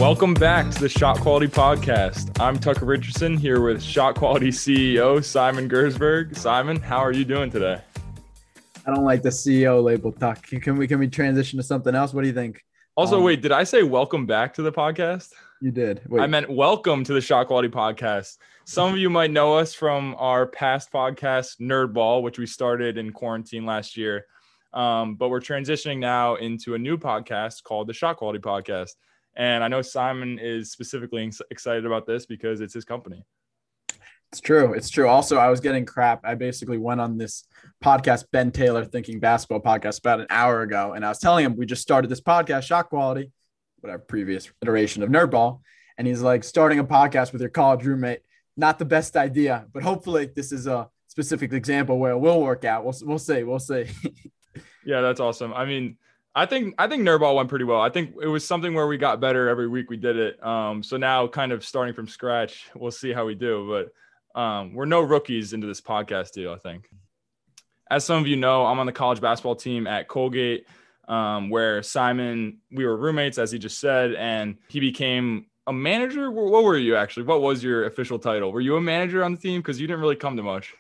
Welcome back to the Shot Quality Podcast. I'm Tucker Richardson here with Shot Quality CEO Simon Gersberg. Simon, how are you doing today? I don't like the CEO label, Tuck. Can we transition to something else? What do you think? Also, wait, did I say welcome back to the podcast? You did. Wait. I meant welcome to the Shot Quality Podcast. Some of you might know us from our past podcast, Nerdball, which we started in quarantine last year. But we're transitioning now into a new podcast called the Shot Quality Podcast. And I know Simon is specifically excited about this because it's his company. It's true. Also, I was getting crap. I basically went on this podcast, Ben Taylor Thinking Basketball podcast, about an hour ago. And I was telling him we just started this podcast, Shot Quality, whatever previous iteration of Nerdball. And he's like, starting a podcast with your college roommate, not the best idea. But hopefully this is a specific example where it will work out. We'll see. Yeah, that's awesome. I mean, I think Nerdball went pretty well. I think it was something where we got better every week we did it. So now kind of starting from scratch, we'll see how we do. But we're no rookies into this podcast deal, I think. As some of you know, I'm on the college basketball team at Colgate, where Simon, we were roommates, as he just said, and he became a manager. What were you actually? What was your official title? Were you a manager on the team? Because you didn't really come to much.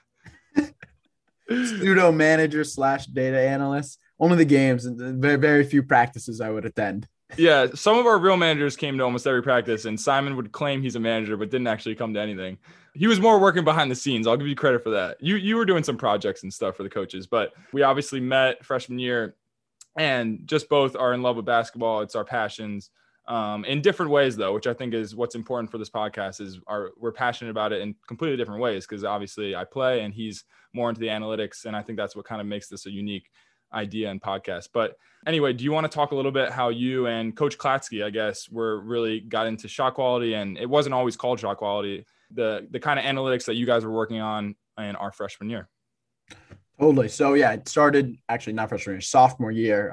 Pseudo manager / data analyst. Only the games and very, very few practices I would attend. Yeah, some of our real managers came to almost every practice, and Simon would claim he's a manager, but didn't actually come to anything. He was more working behind the scenes. I'll give you credit for that. You were doing some projects and stuff for the coaches, but we obviously met freshman year and just both are in love with basketball. It's our passions in different ways, though, which I think is what's important for this podcast is we're passionate about it in completely different ways because obviously I play and he's more into the analytics, and I think that's what kind of makes this a unique idea and podcast. But anyway, do you want to talk a little bit how you and Coach Klatsky, I guess, really got into shot quality, and it wasn't always called shot quality, the kind of analytics that you guys were working on in our freshman year? Totally. So yeah, it started actually not freshman year, sophomore year.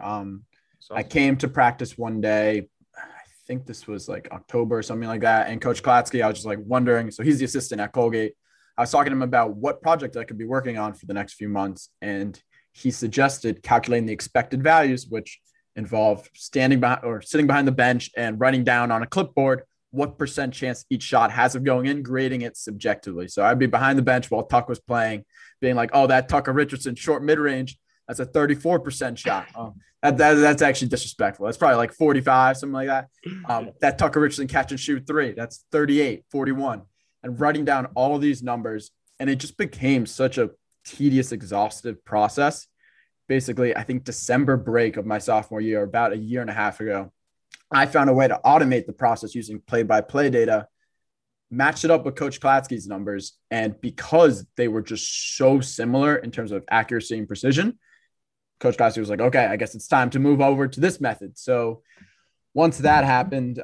I came to practice one day. I think this was like October or something like that. And Coach Klatsky, I was just like wondering, so he's the assistant at Colgate. I was talking to him about what project I could be working on for the next few months. And he suggested calculating the expected values, which involved standing behind or sitting behind the bench and writing down on a clipboard what % chance each shot has of going in, grading it subjectively. So I'd be behind the bench while Tuck was playing, being like, oh, that Tucker Richardson short mid-range, that's a 34% shot. That's actually disrespectful. That's probably like 45, something like that. That Tucker Richardson catch and shoot 3, that's 38, 41. And writing down all of these numbers. And it just became such a tedious, exhaustive process. Basically, I think December break of my sophomore year, about a year and a half ago, I found a way to automate the process using play-by-play data, matched it up with Coach Klatsky's numbers. And because they were just so similar in terms of accuracy and precision, Coach Klatsky was like, okay, I guess it's time to move over to this method. So once that happened,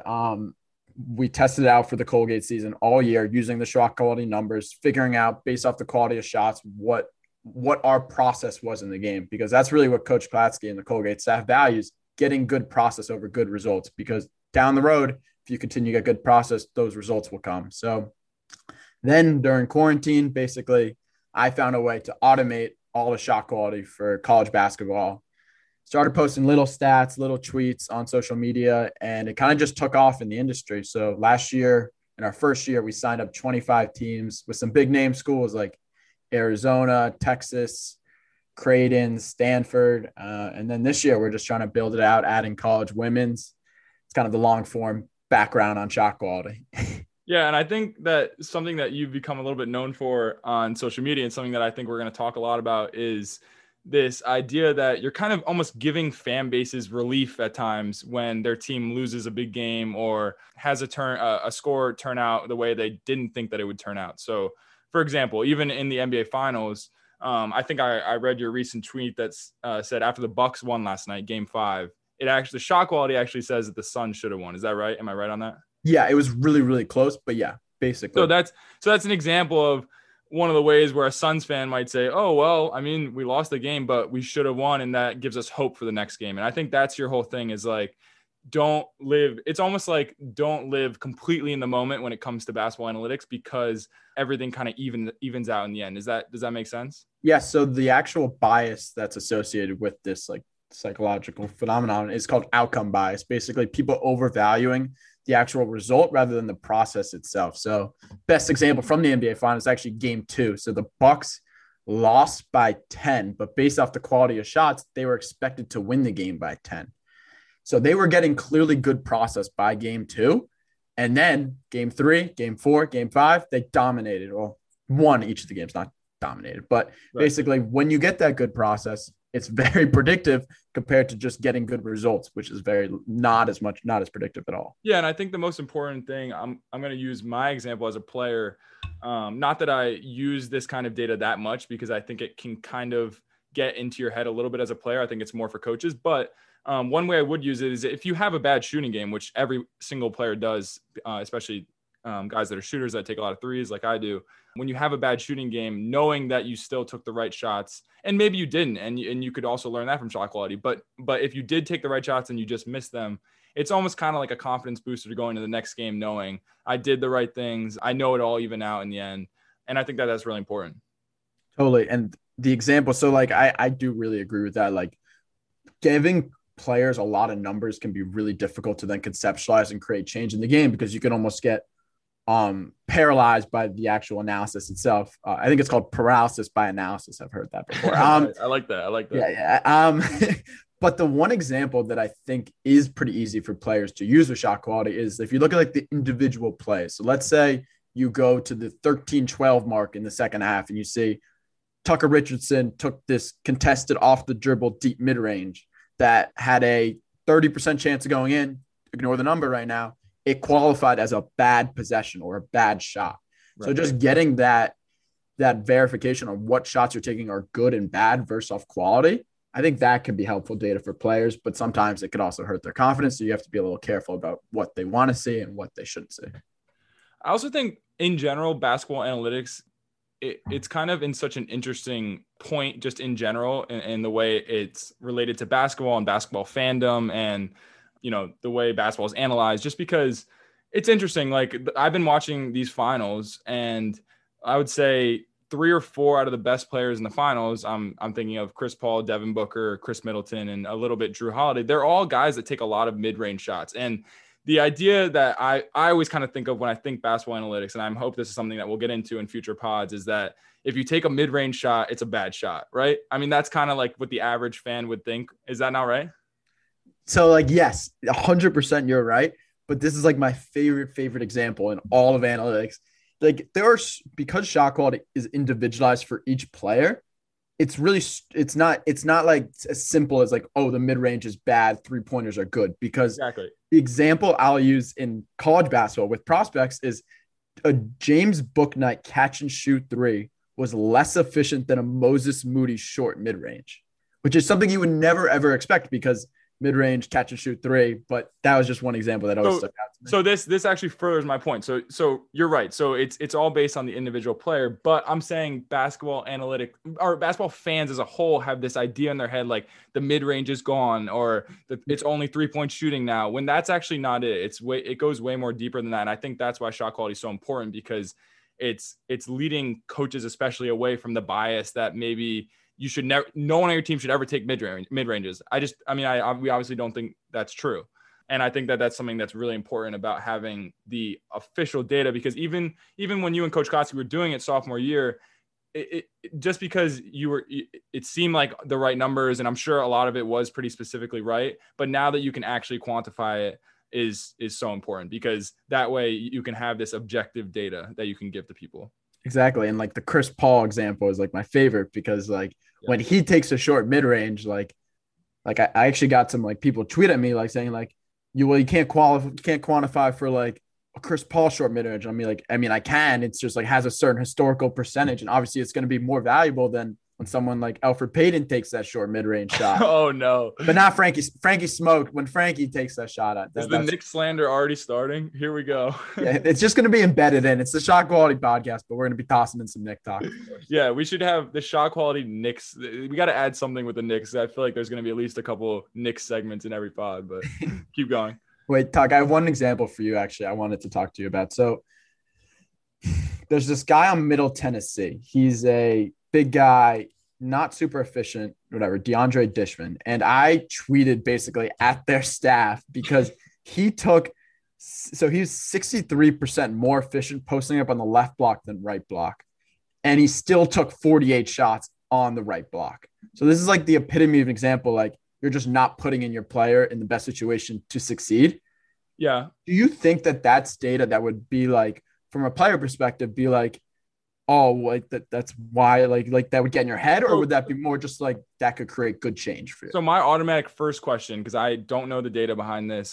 we tested it out for the Colgate season all year using the shot quality numbers, figuring out based off the quality of shots, what our process was in the game, because that's really what Coach Klatsky and the Colgate staff values, getting good process over good results, because down the road, if you continue to get good process, those results will come. So then during quarantine, basically, I found a way to automate all the shot quality for college basketball. Started posting little stats, little tweets on social media, and it kind of just took off in the industry. So last year, in our first year, we signed up 25 teams with some big name schools like Arizona, Texas, Creighton, Stanford. And then this year, we're just trying to build it out, adding college women's. It's kind of the long form background on shot quality. Yeah, and I think that something that you've become a little bit known for on social media, and something that I think we're going to talk a lot about, is this idea that you're kind of almost giving fan bases relief at times when their team loses a big game or has a score turn out the way they didn't think that it would turn out. So, for example, even in the NBA Finals, I think I read your recent tweet that said after the Bucks won last night, Game 5, the shot quality actually says that the Suns should have won. Is that right? Am I right on that? Yeah, it was really, really close, but yeah, basically. So that's an example of one of the ways where a Suns fan might say, oh, well, I mean, we lost the game, but we should have won. And that gives us hope for the next game. And I think that's your whole thing, is like, it's almost like don't live completely in the moment when it comes to basketball analytics, because everything kind of evens out in the end. Does that make sense? Yeah. So the actual bias that's associated with this like psychological phenomenon. It's called outcome bias. Basically, people overvaluing the actual result rather than the process itself. So, best example from the NBA Finals is actually Game 2. So the Bucks lost by 10, but based off the quality of shots, they were expected to win the game by 10. So they were getting clearly good process by Game 2. And then Game 3, Game 4, Game 5, they dominated, or won each of the games, not dominated. But basically, when you get that good process, it's very predictive compared to just getting good results, which is not as predictive at all. Yeah, and I think the most important thing, I'm going to use my example as a player. Not that I use this kind of data that much, because I think it can kind of get into your head a little bit as a player. I think it's more for coaches, but one way I would use it is if you have a bad shooting game, which every single player does, especially guys that are shooters that take a lot of threes like I do. When you have a bad shooting game, knowing that you still took the right shots, and maybe you didn't, and you could also learn that from shot quality. But if you did take the right shots and you just missed them, it's almost kind of like a confidence booster to go into the next game knowing I did the right things. I know it all even out in the end. And I think that that's really important. Totally. And the example, so like I do really agree with that. Like giving players a lot of numbers can be really difficult to then conceptualize and create change in the game, because you can almost get paralyzed by the actual analysis itself. I think it's called paralysis by analysis. I've heard that before. I like that. Yeah. But the one example that I think is pretty easy for players to use with shot quality is if you look at like the individual plays. So let's say you go to the 13-12 mark in the second half and you see Tucker Richardson took this contested off the dribble deep mid-range that had a 30% chance of going in. Ignore the number right now. It qualified as a bad possession or a bad shot. Right. So just getting that verification of what shots you're taking are good and bad versus off quality, I think that can be helpful data for players, but sometimes it could also hurt their confidence. So you have to be a little careful about what they want to see and what they shouldn't see. I also think in general, basketball analytics, it's kind of in such an interesting point just in general, in the way it's related to basketball and basketball fandom and, you know, the way basketball is analyzed, just because it's interesting. Like I've been watching these finals and I would say 3 or 4 out of the best players in the finals, I'm thinking of Chris Paul, Devin Booker, Chris Middleton, and a little bit Jrue Holiday. They're all guys that take a lot of mid-range shots. And the idea that I always kind of think of when I think basketball analytics, and I hope this is something that we'll get into in future pods, is that if you take a mid-range shot, it's a bad shot, right? I mean, that's kind of like what the average fan would think. Is that not right? So like, yes, 100% you're right. But this is like my favorite example in all of analytics. Like because shot quality is individualized for each player, it's not like as simple as like, oh, the mid-range is bad, 3-pointers are good, because exactly. The example I'll use in college basketball with prospects is a James Bouknight catch and shoot 3 was less efficient than a Moses Moody short mid-range, which is something you would never, ever expect because mid-range catch and shoot 3, but that was just one example that always stuck out to me. So this actually furthers my point. So you're right. So it's all based on the individual player, but I'm saying basketball analytic or basketball fans as a whole have this idea in their head, like the mid-range is gone or it's only 3-point shooting now, when that's actually not it. It goes way more deeper than that. And I think that's why shot quality is so important, because it's leading coaches, especially, away from the bias that maybe you should never, no one on your team should ever take mid-ranges. We obviously don't think that's true. And I think that that's something that's really important about having the official data, because even when you and Coach Kotsky were doing it sophomore year, it just because it seemed like the right numbers, and I'm sure a lot of it was pretty specifically right. But now that you can actually quantify it is so important, because that way you can have this objective data that you can give to people. Exactly. And like the Chris Paul example is like my favorite, because like when he takes a short mid-range, like I actually got some like people tweet at me like saying like, you can't quantify for like a Chris Paul short mid-range. I mean, I can, it's just like has a certain historical percentage. And obviously it's going to be more valuable than when someone like Elfrid Payton takes that short mid-range shot. Oh no. But not Frankie. Frankie smoked when Frankie takes that shot. Is the Knicks slander already starting? Here we go. Yeah, it's just going to be embedded in. It's the shot quality podcast, but we're going to be tossing in some Knicks talk. Yeah, we should have the shot quality Knicks. We got to add something with the Knicks. I feel like there's going to be at least a couple Knicks segments in every pod, but keep going. Wait, Tuck, I have one example for you, actually, I wanted to talk to you about. So there's this guy on Middle Tennessee. He's a big guy, not super efficient, whatever, DeAndre Dishman. And I tweeted basically at their staff because he's 63% more efficient posting up on the left block than right block. And he still took 48 shots on the right block. So this is like the epitome of an example. Like, you're just not putting in your player in the best situation to succeed. Yeah. Do you think that that's data that would be like, from a player perspective, be like, oh, like that's why like that would get in your head, or would that be more just like that could create good change for you? So my automatic first question, because I don't know the data behind this,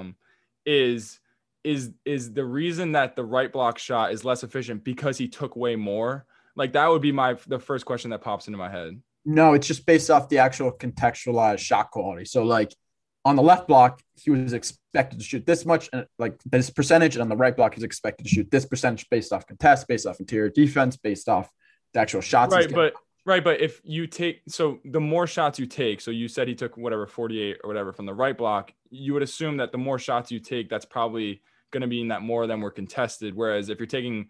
is the reason that the right block shot is less efficient because he took way more? Like, that would be the first question that pops into my head. No, it's just based off the actual contextualized shot quality. So like on the left block, he was expected to shoot this much, and like this percentage, and on the right block, he's expected to shoot this percentage based off contest, based off interior defense, based off the actual shots. Right, but if you take, so the more shots you take, so you said he took whatever 48 or whatever from the right block, you would assume that the more shots you take, that's probably going to mean that more of them were contested. Whereas if you're taking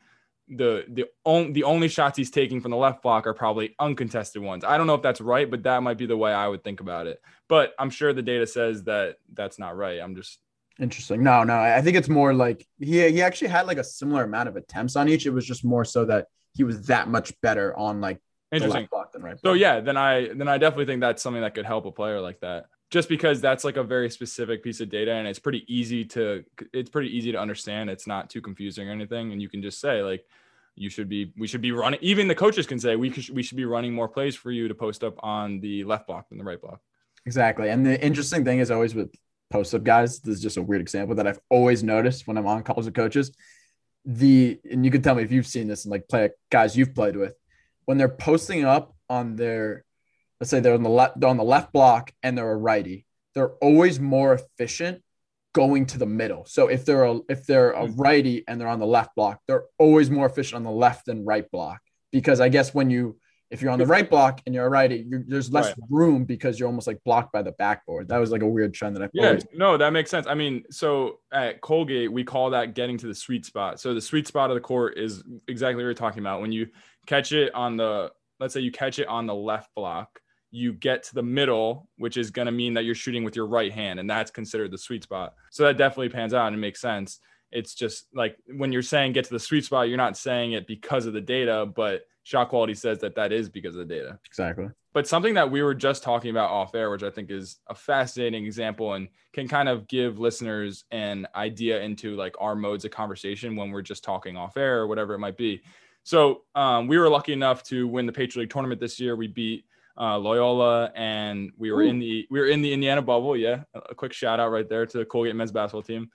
the only shots he's taking from the left block are probably uncontested ones. I don't know if that's right, but that might be the way I would think about it. But I'm sure the data says that that's not right. I'm just interesting. No, I think it's more like he actually had like a similar amount of attempts on each. It was just more so that he was that much better on like the left block than right block. So yeah, then I definitely think that's something that could help a player like that. Just because that's like a very specific piece of data, and it's pretty easy to understand. It's not too confusing or anything. And you can just say like, we should be running. Even the coaches can say we should be running more plays for you to post up on the left block than the right block. Exactly. And the interesting thing is always with post up guys, this is just a weird example that I've always noticed when I'm on calls with coaches. And you can tell me if you've seen this and like guys you've played with, when they're posting up on their, let's say they're on the left block and they're a righty, they're always more efficient going to the middle. So if they're a righty and they're on the left block, they're always more efficient on the left than right block. Because I guess if you're on the right block and you're a righty, there's less room because you're almost like blocked by the backboard. That was like a weird trend that no, that makes sense. I mean, so at Colgate, we call that getting to the sweet spot. So the sweet spot of the court is exactly what you're talking about. When you catch it let's say you catch it on the left block, you get to the middle, which is going to mean that you're shooting with your right hand, and that's considered the sweet spot. So that definitely pans out and it makes sense. It's just like when you're saying get to the sweet spot, you're not saying it because of the data, but shot quality says that is because of the data. Exactly. But something that we were just talking about off air, which I think is a fascinating example and can kind of give listeners an idea into like our modes of conversation when we're just talking off air or whatever it might be. So we were lucky enough to win the Patriot League tournament this year. We beat Loyola, and we were in the Indiana bubble. Yeah, a quick shout out right there to the Colgate men's basketball team.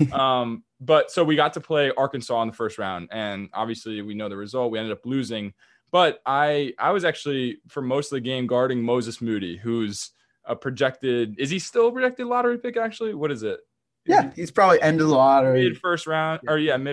But so we got to play Arkansas in the first round, and obviously we know the result. We ended up losing, but I was actually for most of the game guarding Moses Moody, who's is he still a projected lottery pick? Actually, what is it? Yeah, he's probably end of the lottery, mid first round.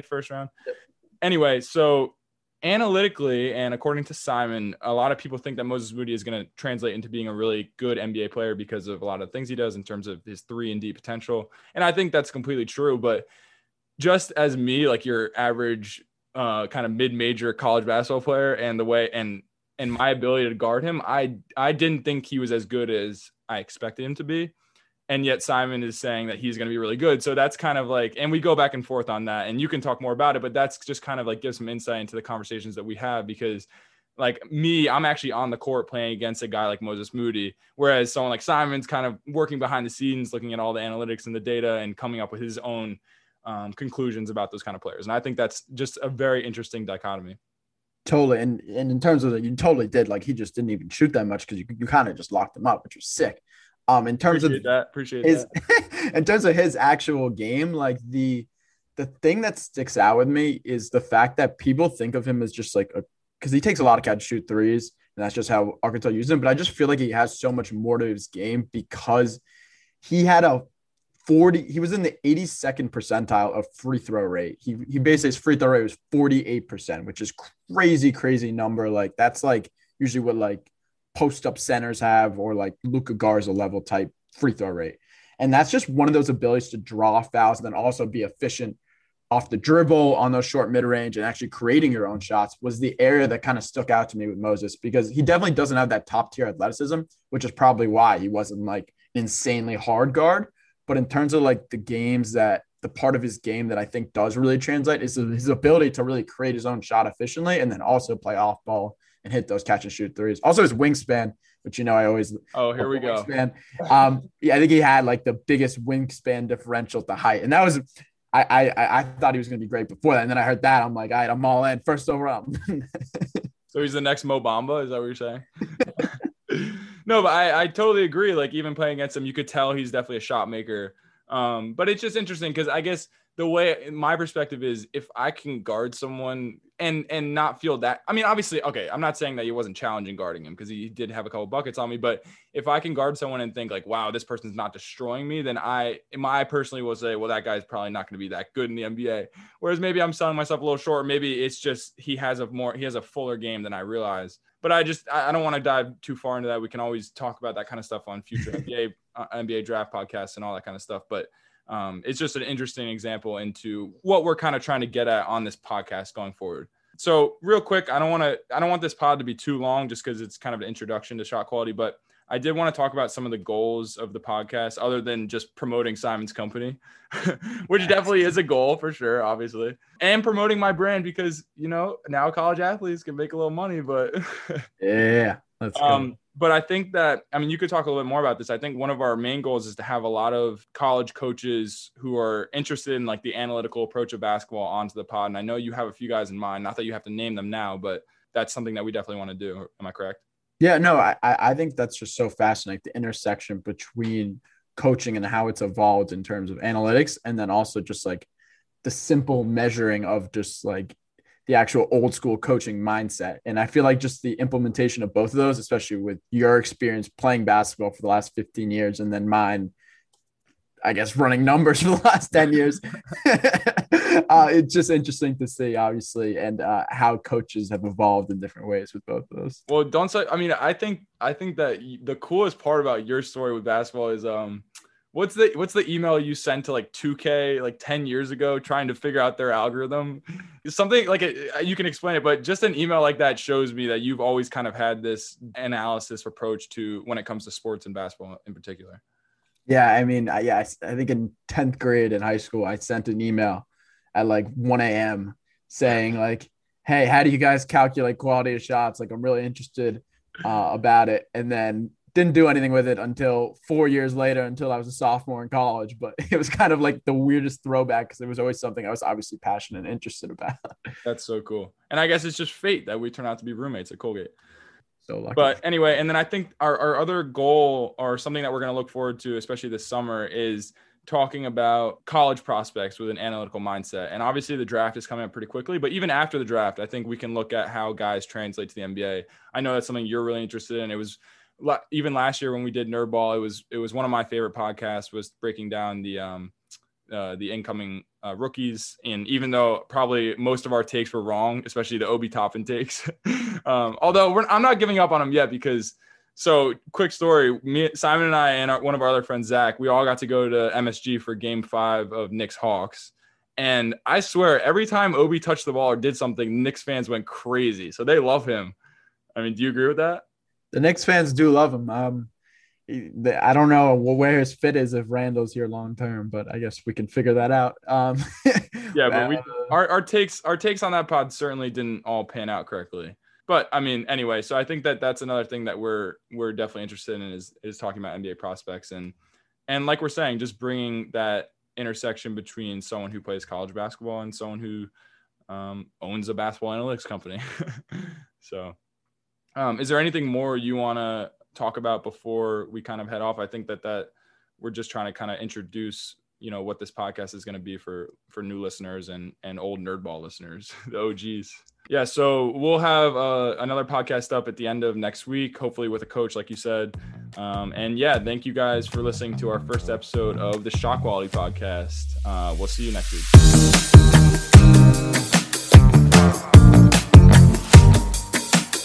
Anyway, so analytically, and according to Simon, a lot of people think that Moses Moody is going to translate into being a really good NBA player because of a lot of things he does in terms of his 3-and-D potential. And I think that's completely true. But just as me, like your average kind of mid-major college basketball player, and the way and my ability to guard him, I didn't think he was as good as I expected him to be. And yet Simon is saying that he's going to be really good. So that's kind of like, and we go back and forth on that, and you can talk more about it, but that's just kind of like gives some insight into the conversations that we have, because like me, I'm actually on the court playing against a guy like Moses Moody, whereas someone like Simon's kind of working behind the scenes, looking at all the analytics and the data and coming up with his own conclusions about those kind of players. And I think that's just a very interesting dichotomy. Totally. And in terms of you totally did, like, he just didn't even shoot that much because you kind of just locked him up, which was sick. In terms appreciate that. In terms of his actual game, like the thing that sticks out with me is the fact that people think of him as just like because he takes a lot of catch shoot threes, and that's just how Arkansas uses him. But I just feel like he has so much more to his game because he had he was in the 82nd percentile of free throw rate. He basically, his free throw rate was 48%, which is crazy number. Like, that's like usually what like post-up centers have, or like Luka Garza level type free throw rate. And that's just one of those abilities to draw fouls and then also be efficient off the dribble on those short mid-range and actually creating your own shots was the area that kind of stuck out to me with Moses, because he definitely doesn't have that top tier athleticism, which is probably why he wasn't like an insanely hard guard. But in terms of like the part of his game that I think does really translate is his ability to really create his own shot efficiently and then also play off ball and hit those catch and shoot threes. Also his wingspan, which, I always, here we go. Wingspan. Yeah, I think he had like the biggest wingspan differential to height. And that was, I thought he was going to be great before that. And then I heard that. I'm like, all right, I'm all in. First overall. So he's the next Mo Bamba? Is that what you're saying? No, but I totally agree. Like, even playing against him, you could tell he's definitely a shot maker. But it's just interesting because I guess the way my perspective is, if I can guard someone and not feel that, I mean, obviously, okay, I'm not saying that he wasn't challenging guarding him because he did have a couple buckets on me, but if I can guard someone and think like, wow, this person's not destroying me, then I personally will say, well, that guy's probably not going to be that good in the NBA. Whereas maybe I'm selling myself a little short. Maybe it's just he has a fuller game than I realize. But I don't want to dive too far into that. We can always talk about that kind of stuff on future NBA draft podcasts and all that kind of stuff. But it's just an interesting example into what we're kind of trying to get at on this podcast going forward. So real quick, I don't want this pod to be too long just because it's kind of an introduction to shot quality, but I did want to talk about some of the goals of the podcast other than just promoting Simon's company, which definitely is a goal for sure, obviously, and promoting my brand because, now college athletes can make a little money, but yeah, let's go. But I think that, you could talk a little bit more about this. I think one of our main goals is to have a lot of college coaches who are interested in like the analytical approach of basketball onto the pod. And I know you have a few guys in mind, not that you have to name them now, but that's something that we definitely want to do. Am I correct? Yeah, no, I think that's just so fascinating, the intersection between coaching and how it's evolved in terms of analytics. And then also just like the simple measuring of just like the actual old school coaching mindset. And I feel like just the implementation of both of those, especially with your experience playing basketball for the last 15 years and then mine, I guess, running numbers for the last 10 years. It's just interesting to see, obviously, and how coaches have evolved in different ways with both of those. Well, don't say, I think that the coolest part about your story with basketball is, what's the email you sent to like 2K like 10 years ago trying to figure out their algorithm? Something like you can explain it, but just an email like that shows me that you've always kind of had this analysis approach to when it comes to sports and basketball in particular. Yeah, I think in 10th grade in high school, I sent an email at like 1 a.m. saying like, hey, how do you guys calculate quality of shots? Like, I'm really interested about it. And then didn't do anything with it until 4 years later, until I was a sophomore in college. But it was kind of like the weirdest throwback because it was always something I was obviously passionate and interested about. That's so cool. And I guess it's just fate that we turn out to be roommates at Colgate. So lucky. But anyway, and then I think our other goal or something that we're going to look forward to, especially this summer, is talking about college prospects with an analytical mindset. And obviously the draft is coming up pretty quickly, but even after the draft, I think we can look at how guys translate to the NBA. I know that's something you're really interested in. It was even last year when we did Nerdball, it was one of my favorite podcasts, was breaking down the incoming rookies. And even though probably most of our takes were wrong, especially the Obi Toppin takes, although I'm not giving up on them yet because, so quick story, Simon and I and one of our other friends, Zach, we all got to go to MSG for Game 5 of Knicks Hawks. And I swear every time Obi touched the ball or did something, Knicks fans went crazy. So they love him. Do you agree with that? The Knicks fans do love him. I don't know where his fit is if Randall's here long term, but I guess we can figure that out. Yeah, but our takes on that pod certainly didn't all pan out correctly. But anyway, so I think that's another thing that we're definitely interested in is talking about NBA prospects and like we're saying, just bringing that intersection between someone who plays college basketball and someone who owns a basketball analytics company. So, is there anything more you want to talk about before we kind of head off? I think that we're just trying to kind of introduce, what this podcast is going to be for new listeners and old Nerdball listeners, the OGs. Yeah. So we'll have another podcast up at the end of next week, hopefully with a coach, like you said. And yeah, thank you guys for listening to our first episode of the Shot Quality Podcast. We'll see you next week.